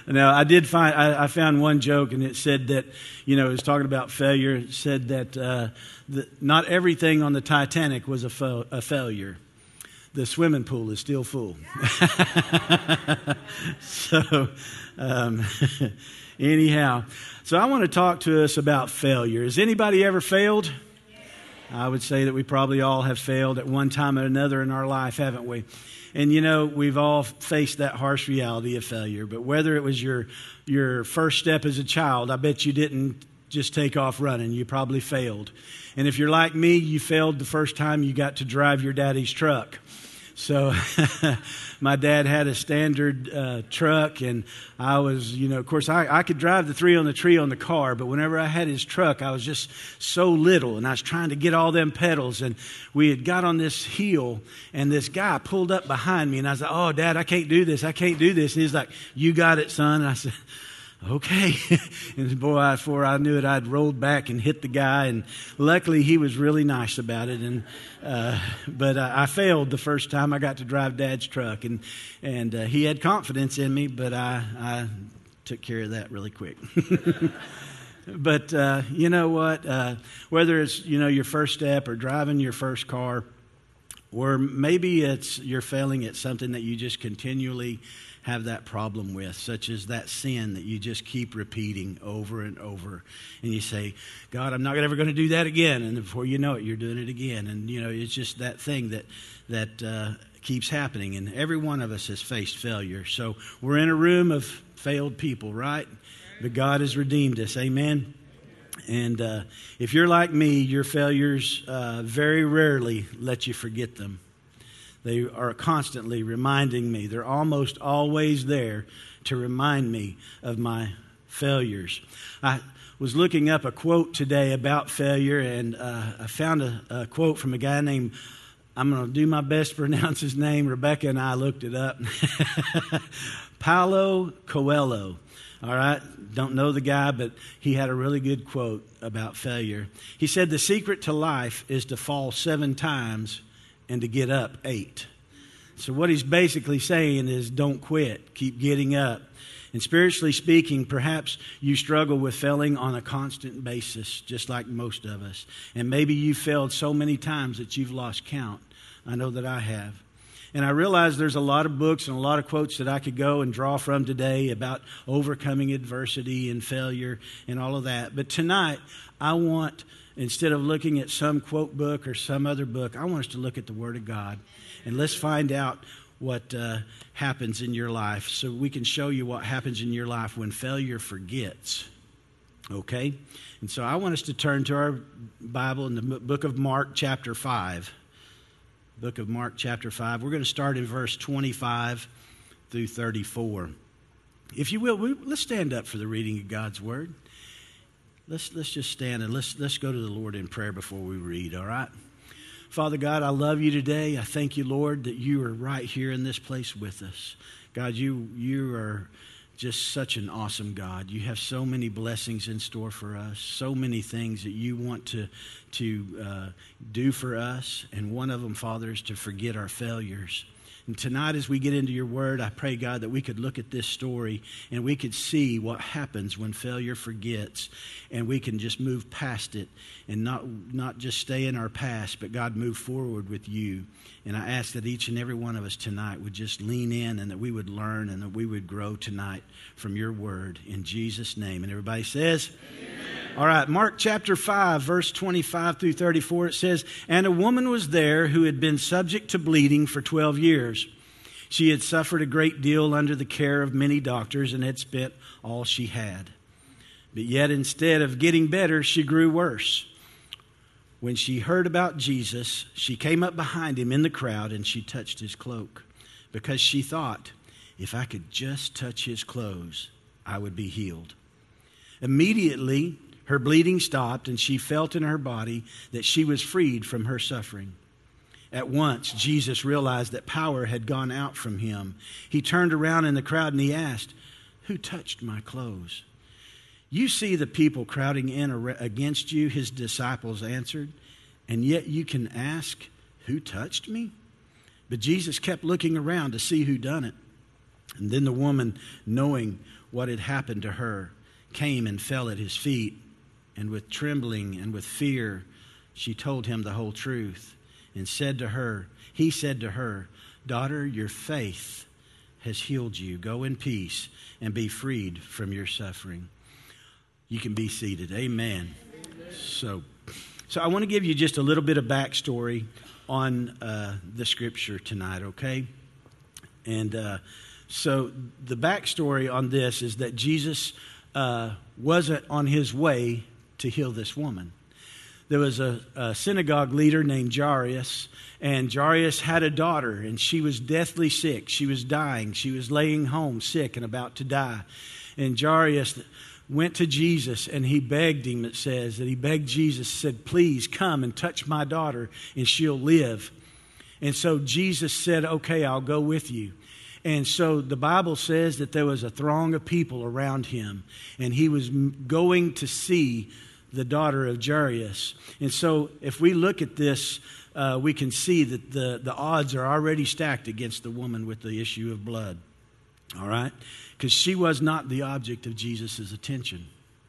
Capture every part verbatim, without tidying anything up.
Now, I did find, I, I found one joke, and it said that, you know, it was talking about failure. It said that, uh, the, not everything on the Titanic was a, fa- a failure. The swimming pool is still full. so, um, anyhow, so I want to talk to us about failure. Has anybody ever failed? I would say that we probably all have failed at one time or another in our life, haven't we? And, you know, we've all faced that harsh reality of failure. But whether it was your your first step as a child, I bet you didn't just take off running. You probably failed. And if you're like me, you failed the first time you got to drive your daddy's truck. So my dad had a standard uh, truck, and I was, you know, of course, I, I could drive the three on the tree on the car, but whenever I had his truck, I was just so little, and I was trying to get all them pedals, and we had got on this hill, and this guy pulled up behind me, and I was like, oh, Dad, I can't do this, I can't do this. And he's like, you got it, son. And I said, okay. And boy, before I knew it, I'd rolled back and hit the guy. And luckily, he was really nice about it. And uh, but uh, I failed the first time I got to drive Dad's truck, and and uh, he had confidence in me, but I I took care of that really quick. But uh, you know what? Uh, whether it's you know your first step or driving your first car, or maybe it's you're failing at something that you just continually have that problem with, such as that sin that you just keep repeating over and over. And you say, God, I'm not ever going to do that again. And before you know it, you're doing it again. And, you know, it's just that thing that that uh, keeps happening. And every one of us has faced failure. So we're in a room of failed people, right? But God has redeemed us. Amen. And uh, if you're like me, your failures uh, very rarely let you forget them. They are constantly reminding me. They're almost always there to remind me of my failures. I was looking up a quote today about failure, and uh, I found a, a quote from a guy named, I'm going to do my best to pronounce his name. Rebecca and I looked it up. Paulo Coelho. All right. Don't know the guy, but he had a really good quote about failure. He said, the secret to life is to fall seven times and to get up eight. So what he's basically saying is don't quit. Keep getting up. And spiritually speaking, perhaps you struggle with failing on a constant basis, just like most of us. And maybe you failed so many times that you've lost count. I know that I have. And I realize there's a lot of books and a lot of quotes that I could go and draw from today about overcoming adversity and failure and all of that. But tonight, I want, instead of looking at some quote book or some other book, I want us to look at the Word of God. And let's find out what uh, happens in your life so we can show you what happens in your life when failure forgets. Okay? And so I want us to turn to our Bible in the book of Mark, chapter five. Book of Mark, chapter five. We're going to start in verse twenty-five through thirty-four. If you will, we, let's stand up for the reading of God's Word. Let's let's just stand and let's let's go to the Lord in prayer before we read, all right? Father God, I love you today. I thank you, Lord, that you are right here in this place with us. God, you you are just such an awesome God. You have so many blessings in store for us, so many things that you want to, to uh, do for us. And one of them, Father, is to forget our failures. And tonight as we get into your word, I pray, God, that we could look at this story and we could see what happens when failure forgets, and we can just move past it and not, not just stay in our past, but, God, move forward with you. And I ask that each and every one of us tonight would just lean in and that we would learn and that we would grow tonight from your word in Jesus' name. And everybody says, amen. All right, Mark chapter five, verse twenty-five through thirty-four, it says, and a woman was there who had been subject to bleeding for twelve years. She had suffered a great deal under the care of many doctors and had spent all she had. But yet instead of getting better, she grew worse. When she heard about Jesus, she came up behind him in the crowd and she touched his cloak, because she thought, if I could just touch his clothes, I would be healed. Immediately, her bleeding stopped, and she felt in her body that she was freed from her suffering. At once, Jesus realized that power had gone out from him. He turned around in the crowd and he asked, who touched my clothes? You see the people crowding in against you, his disciples answered, and yet you can ask, who touched me? But Jesus kept looking around to see who done it. And then the woman, knowing what had happened to her, came and fell at his feet, and with trembling and with fear, she told him the whole truth, and said to her, he said to her, "Daughter, your faith has healed you. Go in peace and be freed from your suffering." You can be seated. Amen. Amen. So, so I want to give you just a little bit of backstory on uh, the scripture tonight, okay? And uh, so the backstory on this is that Jesus uh, wasn't on his way to heal this woman. There was a, a synagogue leader named Jairus, and Jairus had a daughter, and she was deathly sick. She was dying. She was laying home sick and about to die. And Jairus went to Jesus, and he begged him, it says, that he begged Jesus, said, "Please come and touch my daughter, and she'll live." And so Jesus said, "Okay, I'll go with you." And so the Bible says that there was a throng of people around him, and he was going to see the daughter of Jairus. And so if we look at this, uh, we can see that the, the odds are already stacked against the woman with the issue of blood. All right? Because she was not the object of Jesus' attention.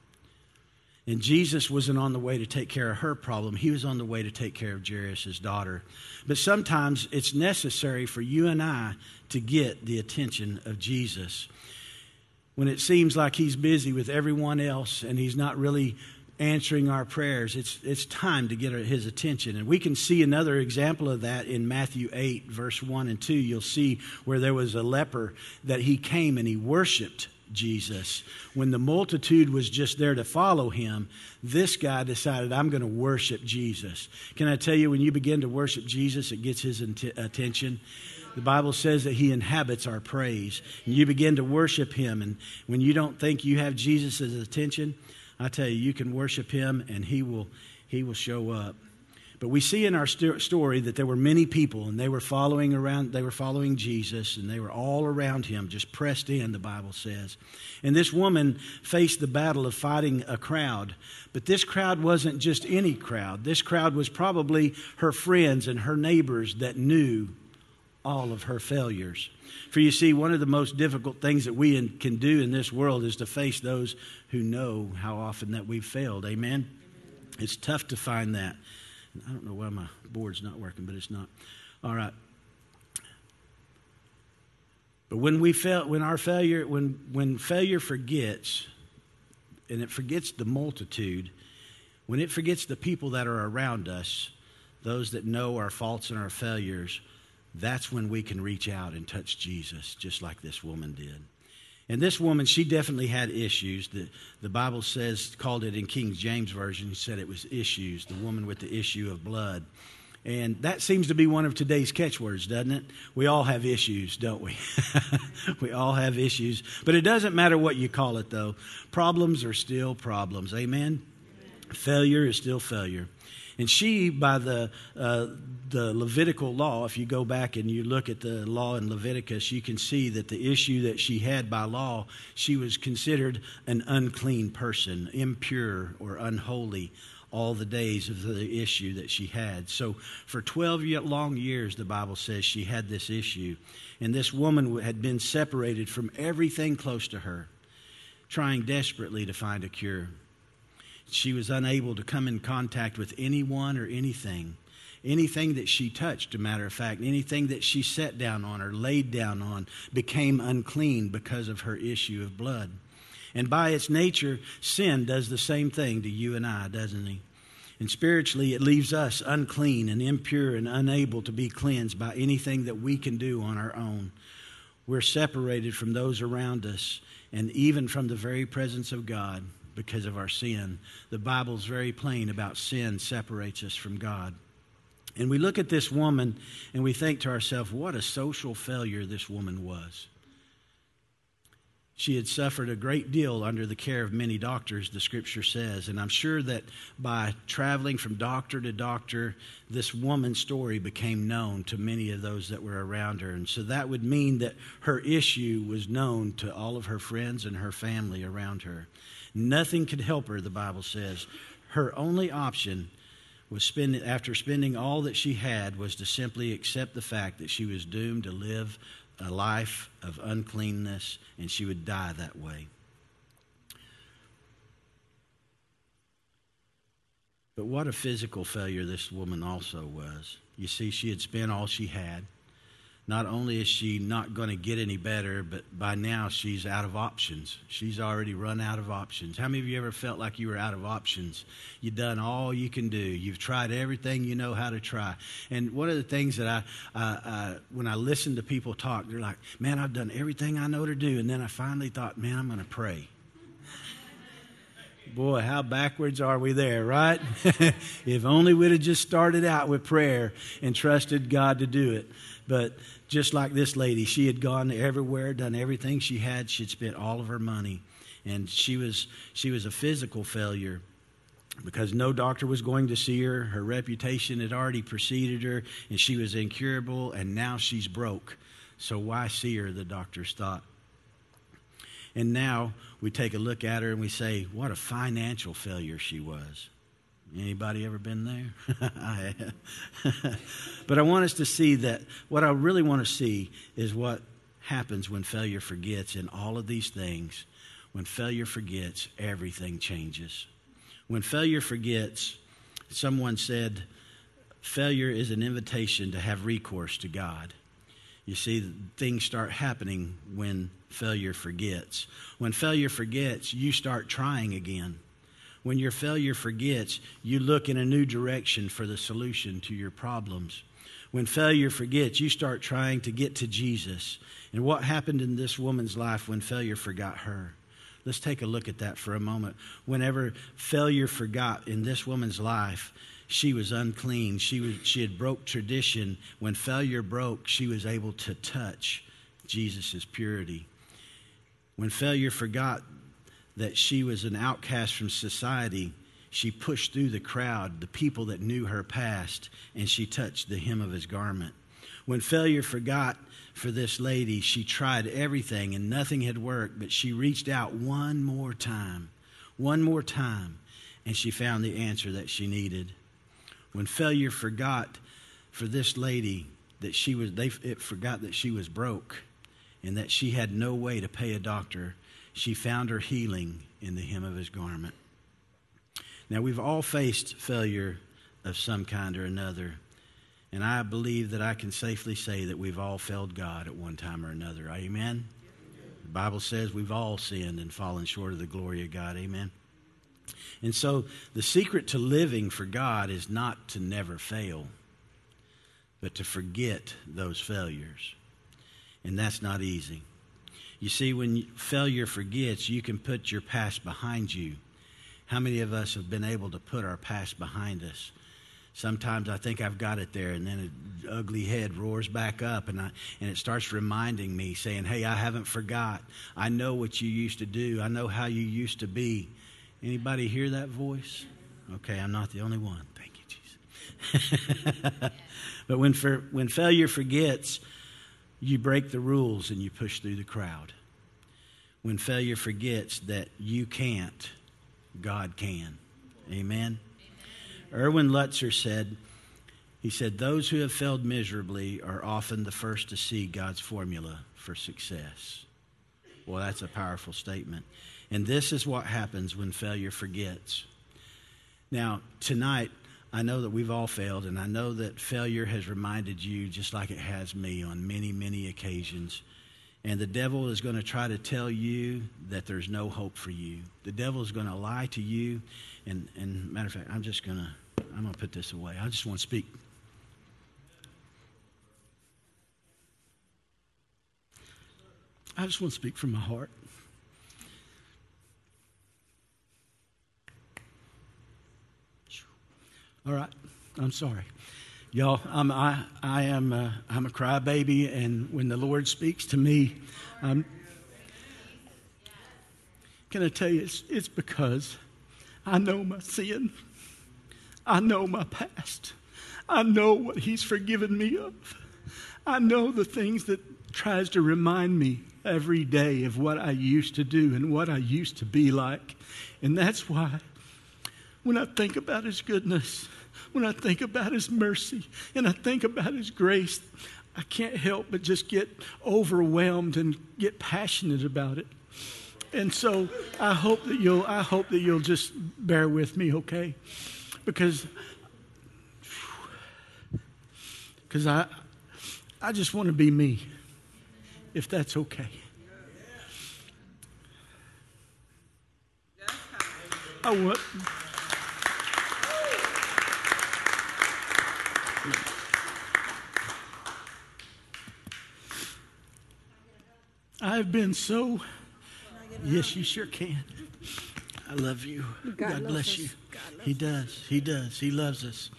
And Jesus wasn't on the way to take care of her problem. He was on the way to take care of Jairus' daughter. But sometimes it's necessary for you and I to get the attention of Jesus. When it seems like he's busy with everyone else and he's not really answering our prayers, it's it's time to get his attention. And we can see another example of that in Matthew eight, verse one and two. You'll see where there was a leper that he came and he worshiped Jesus. When the multitude was just there to follow him, this guy decided, "I'm going to worship Jesus." Can I tell you, when you begin to worship Jesus, it gets his int- attention. The Bible says that he inhabits our praise. And you begin to worship him. And when you don't think you have Jesus' attention, I tell you, you can worship him and he will he will show up. But we see in our st- story that there were many people, and they were following around, they were following Jesus, and they were all around him, just pressed in, the Bible says. And this woman faced the battle of fighting a crowd. But this crowd wasn't just any crowd. This crowd was probably her friends and her neighbors that knew all of her failures. For you see, one of the most difficult things that we in, can do in this world is to face those who know how often that we've failed. Amen? It's tough to find that. I don't know why my board's not working, but it's not. All right. But when we fail, when our failure, when when failure forgets, and it forgets the multitude, when it forgets the people that are around us, those that know our faults and our failures, that's when we can reach out and touch Jesus, just like this woman did. And this woman, she definitely had issues. The, the Bible says, called it in King James Version, said it was issues, the woman with the issue of blood. And that seems to be one of today's catchwords, doesn't it? We all have issues, don't we? We all have issues. But it doesn't matter what you call it, though. Problems are still problems. Amen? Failure is still failure. And she, by the uh, the Levitical law, if you go back and you look at the law in Leviticus, you can see that the issue that she had by law, she was considered an unclean person, impure or unholy all the days of the issue that she had. So for twelve long years, the Bible says she had this issue. And this woman had been separated from everything close to her, trying desperately to find a cure. She was unable to come in contact with anyone or anything. Anything that she touched, a matter of fact, anything that she sat down on or laid down on became unclean because of her issue of blood. And by its nature, sin does the same thing to you and I, doesn't it? And spiritually, it leaves us unclean and impure and unable to be cleansed by anything that we can do on our own. We're separated from those around us and even from the very presence of God because of our sin. The Bible's very plain about sin separates us from God. And we look at this woman and we think to ourselves, what a social failure this woman was. She had suffered a great deal under the care of many doctors, the scripture says. And I'm sure that by traveling from doctor to doctor, this woman's story became known to many of those that were around her. And so that would mean that her issue was known to all of her friends and her family around her. Nothing could help her, the Bible says. Her only option was spend, after spending all that she had was to simply accept the fact that she was doomed to live a life of uncleanness, and she would die that way. But what a physical failure this woman also was. You see, she had spent all she had. Not only is she not going to get any better, but by now she's out of options. She's already run out of options. How many of you ever felt like you were out of options? You've done all you can do. You've tried everything you know how to try. And one of the things that I, uh, uh, when I listen to people talk, they're like, man, I've done everything I know to do. And then I finally thought, man, I'm going to pray. Boy, how backwards are we there, right? If only we'd have just started out with prayer and trusted God to do it. But just like this lady, she had gone everywhere, done everything she had. She'd spent all of her money. And she was she was a physical failure because no doctor was going to see her. Her reputation had already preceded her, and she was incurable, and now she's broke. So why see her, the doctors thought. And now we take a look at her and we say, what a financial failure she was. Anybody ever been there? I have. But I want us to see that what I really want to see is what happens when failure forgets in all of these things. When failure forgets, everything changes. When failure forgets, someone said, failure is an invitation to have recourse to God. You see, things start happening when failure forgets. When failure forgets, you start trying again. When your failure forgets, you look in a new direction for the solution to your problems. When failure forgets, you start trying to get to Jesus. And what happened in this woman's life when failure forgot her? Let's take a look at that for a moment. Whenever failure forgot in this woman's life, she was unclean. She was, she had broke tradition. When failure broke, she was able to touch Jesus' purity. When failure forgot that she was an outcast from society, she pushed through the crowd, the people that knew her past, and she touched the hem of his garment. When failure forgot for this lady, she tried everything and nothing had worked, but she reached out one more time, one more time, and she found the answer that she needed. When failure forgot for this lady that she was, they it forgot that she was broke and that she had no way to pay a doctor, she found her healing in the hem of his garment. Now, we've all faced failure of some kind or another, and I believe that I can safely say that we've all failed God at one time or another. Amen? The Bible says we've all sinned and fallen short of the glory of God. Amen? And so the secret to living for God is not to never fail, but to forget those failures. And that's not easy. You see, when failure forgets, you can put your past behind you. How many of us have been able to put our past behind us? Sometimes I think I've got it there, and then an ugly head roars back up, and I, and it starts reminding me, saying, hey, I haven't forgot. I know what you used to do. I know how you used to be. Anybody hear that voice? Okay, I'm not the only one. Thank you, Jesus. But when for, when failure forgets, you break the rules and you push through the crowd. When failure forgets that you can't, God can. Amen? Amen. Erwin Lutzer said, he said, those who have failed miserably are often the first to see God's formula for success. Well, that's a powerful statement. And this is what happens when failure forgets. Now, tonight, I know that we've all failed, and I know that failure has reminded you, just like it has me, on many, many occasions. And the devil is going to try to tell you that there's no hope for you. The devil is going to lie to you. And, and matter of fact, I'm just going to, I'm going to put this away. I just want to speak. I just want to speak from my heart. All right, I'm sorry. Y'all, I'm, I, I am a, I'm a crybaby, and when the Lord speaks to me, um, can I tell you, it's, it's because I know my sin. I know my past. I know what He's forgiven me of. I know the things that tries to remind me every day of what I used to do and what I used to be like. And that's why when I think about His goodness, when I think about His mercy, and I think about His grace, I can't help but just get overwhelmed and get passionate about it. And so I hope that you'll I hope that you'll just bear with me, okay? Because because I I just want to be me, if that's okay. I want I've been so, yes, you sure can. I love you. God, God bless us. you. God loves He does. He does. He loves us.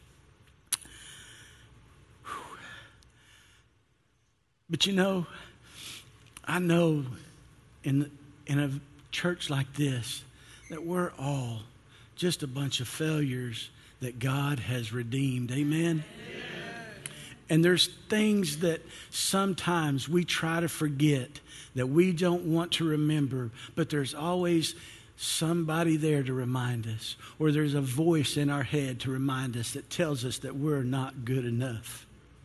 But you know, I know in in a church like this that we're all just a bunch of failures that God has redeemed. Amen. And there's things that sometimes we try to forget, that we don't want to remember, but there's always somebody there to remind us, or there's a voice in our head to remind us that tells us that we're not good enough.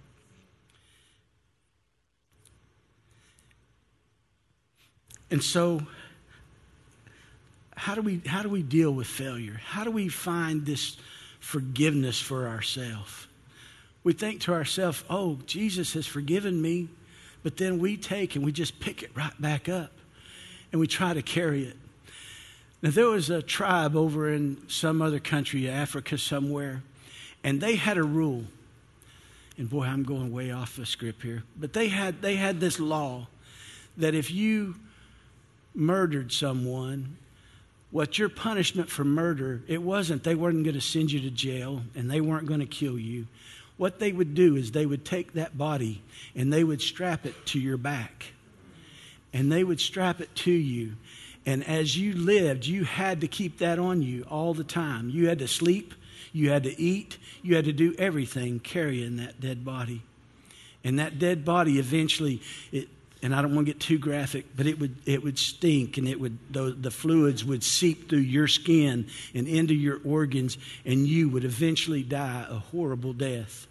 And so, how do we how do we deal with failure? How do we find this forgiveness for ourselves? We think to ourselves, oh, Jesus has forgiven me, but then we take and we just pick it right back up and we try to carry it. Now, there was a tribe over in some other country, Africa somewhere, and they had a rule. And boy, I'm going way off the script here. But they had they had this law that if you murdered someone, what your punishment for murder, it wasn't, they weren't going to send you to jail and they weren't going to kill you. What they would do is they would take that body and they would strap it to your back. And they would strap it to you. And as you lived, you had to keep that on you all the time. You had to sleep, you had to eat, you had to do everything carrying that dead body. And that dead body eventually, it, and I don't want to get too graphic, but it would it would stink, and it would the, the fluids would seep through your skin and into your organs, and you would eventually die a horrible death.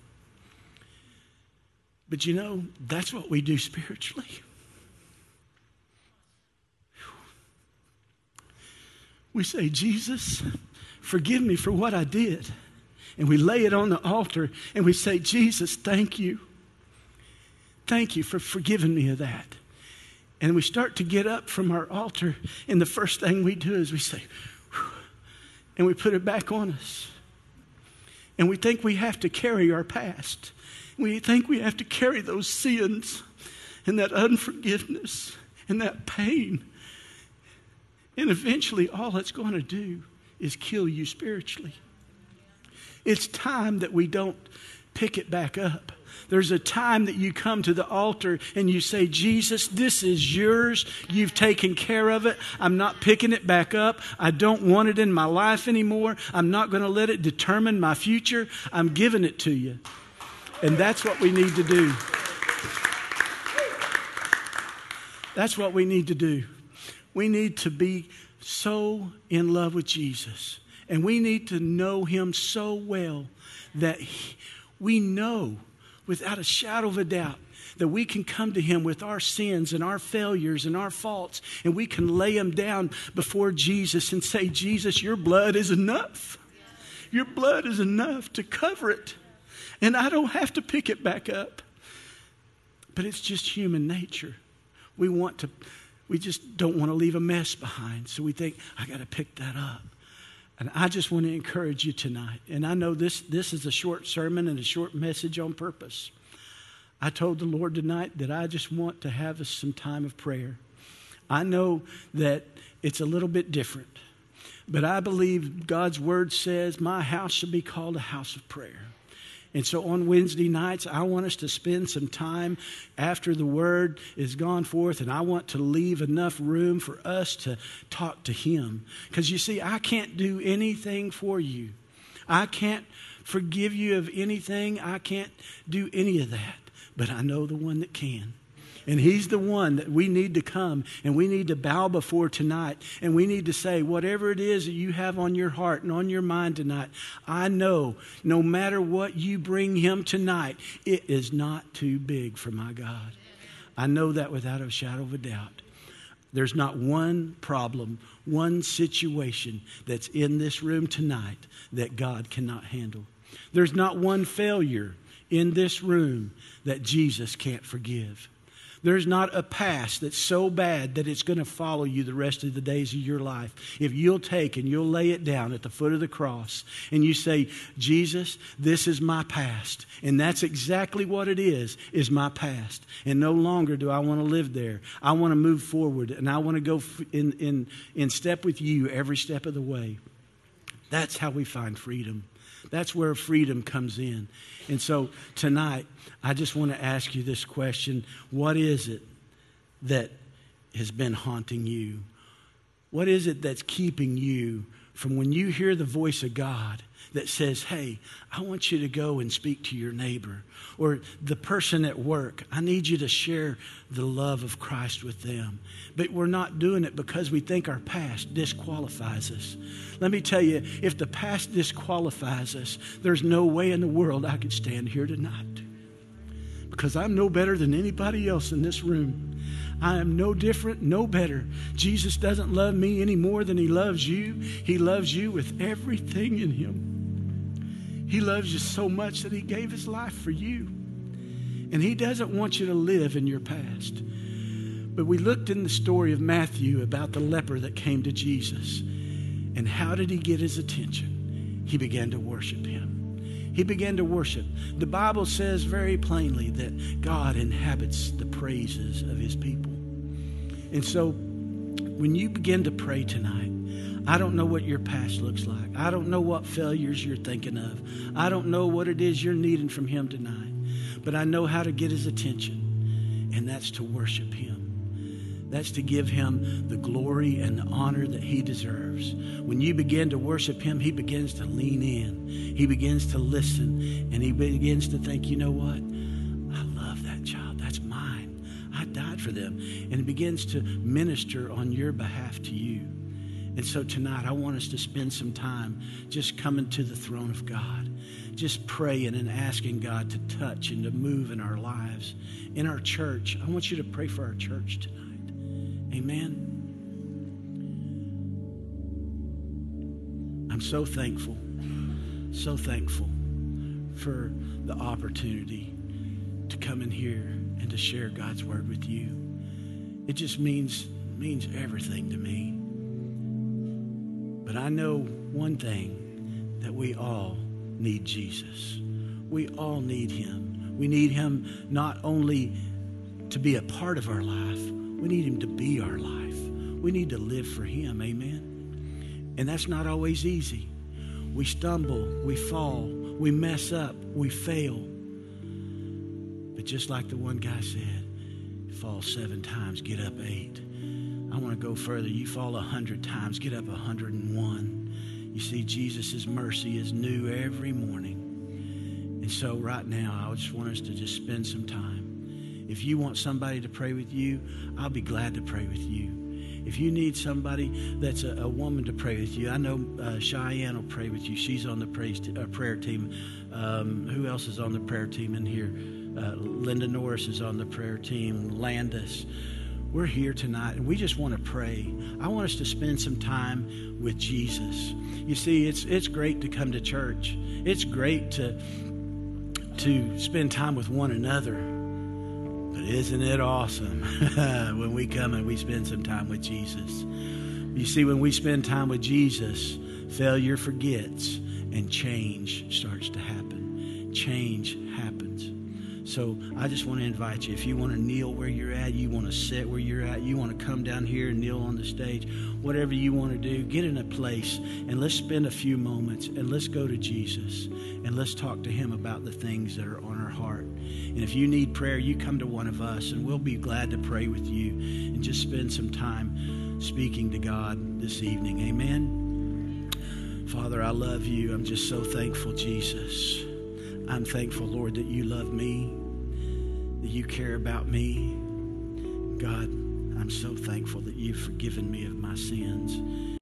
But you know, that's what we do spiritually. We say, Jesus, forgive me for what I did. And we lay it on the altar and we say, Jesus, thank you. Thank you for forgiving me of that. And we start to get up from our altar, and the first thing we do is we say, whew, and we put it back on us. And we think we have to carry our past. We think we have to carry those sins and that unforgiveness and that pain. And eventually all it's going to do is kill you spiritually. It's time that we don't pick it back up. There's a time that you come to the altar and you say, Jesus, this is yours. You've taken care of it. I'm not picking it back up. I don't want it in my life anymore. I'm not going to let it determine my future. I'm giving it to you. And that's what we need to do. That's what we need to do. We need to be so in love with Jesus. And we need to know him so well that he, we know without a shadow of a doubt that we can come to him with our sins and our failures and our faults, and we can lay them down before Jesus and say, Jesus, your blood is enough. Your blood is enough to cover it. And I don't have to pick it back up. But it's just human nature. We want to, we just don't want to leave a mess behind. So we think, I got to pick that up. And I just want to encourage you tonight. And I know this, this is a short sermon and a short message on purpose. I told the Lord tonight that I just want to have us some time of prayer. I know that it's a little bit different. But I believe God's word says, my house shall be called a house of prayer. And so on Wednesday nights, I want us to spend some time after the word is gone forth, and I want to leave enough room for us to talk to him. Because you see, I can't do anything for you. I can't forgive you of anything. I can't do any of that. But I know the one that can. And he's the one that we need to come and we need to bow before tonight. And we need to say, whatever it is that you have on your heart and on your mind tonight, I know no matter what you bring him tonight, it is not too big for my God. I know that without a shadow of a doubt. There's not one problem, one situation that's in this room tonight that God cannot handle. There's not one failure in this room that Jesus can't forgive. There's not a past that's so bad that it's going to follow you the rest of the days of your life. If you'll take and you'll lay it down at the foot of the cross and you say, Jesus, this is my past. And that's exactly what it is, is my past. And no longer do I want to live there. I want to move forward and I want to go in, in, in step with you every step of the way. That's how we find freedom. That's where freedom comes in. And so tonight, I just want to ask you this question. What is it that has been haunting you? What is it that's keeping you from when you hear the voice of God that says, hey, I want you to go and speak to your neighbor, or the person at work, I need you to share the love of Christ with them. But we're not doing it because we think our past disqualifies us. Let me tell you, if the past disqualifies us, there's no way in the world I could stand here tonight. Because I'm no better than anybody else in this room. I am no different, no better. Jesus doesn't love me any more than he loves you. He loves you with everything in him. He loves you so much that he gave his life for you. And he doesn't want you to live in your past. But we looked in the story of Matthew about the leper that came to Jesus. And how did he get his attention? He began to worship him. He began to worship. The Bible says very plainly that God inhabits the praises of his people. And so when you begin to pray tonight, I don't know what your past looks like. I don't know what failures you're thinking of. I don't know what it is you're needing from him tonight. But I know how to get his attention, and that's to worship him. That's to give him the glory and the honor that he deserves. When you begin to worship him, he begins to lean in. He begins to listen, and he begins to think, you know what? I love that child. That's mine. I died for them. And he begins to minister on your behalf to you. And so tonight, I want us to spend some time just coming to the throne of God, just praying and asking God to touch and to move in our lives, in our church. I want you to pray for our church tonight. Amen. I'm so thankful, so thankful for the opportunity to come in here and to share God's word with you. It just means, means everything to me. But I know one thing, that we all need Jesus. We all need him. We need him not only to be a part of our life, we need him to be our life. We need to live for him, amen? And that's not always easy. We stumble, we fall, we mess up, we fail. But just like the one guy said, fall seven times, get up eight. I want to go further. You fall a hundred times, get up a hundred and one. You see, Jesus' mercy is new every morning. And so right now, I just want us to just spend some time. If you want somebody to pray with you, I'll be glad to pray with you. If you need somebody that's a, a woman to pray with you, I know uh, Cheyenne will pray with you. She's on the praise t- uh, prayer team. Um, who else is on the prayer team in here? Uh, Linda Norris is on the prayer team. Landis. We're here tonight, and we just want to pray. I want us to spend some time with Jesus. You see, it's it's great to come to church. It's great to to spend time with one another. But isn't it awesome when we come and we spend some time with Jesus? You see, when we spend time with Jesus, failure forgets and change starts to happen. Change happens. So I just want to invite you, if you want to kneel where you're at, you want to sit where you're at, you want to come down here and kneel on the stage, whatever you want to do, get in a place and let's spend a few moments and let's go to Jesus and let's talk to him about the things that are on our heart. And if you need prayer, you come to one of us and we'll be glad to pray with you and just spend some time speaking to God this evening. Amen. Father, I love you. I'm just so thankful, Jesus. I'm thankful, Lord, that you love me, that you care about me. God, I'm so thankful that you've forgiven me of my sins.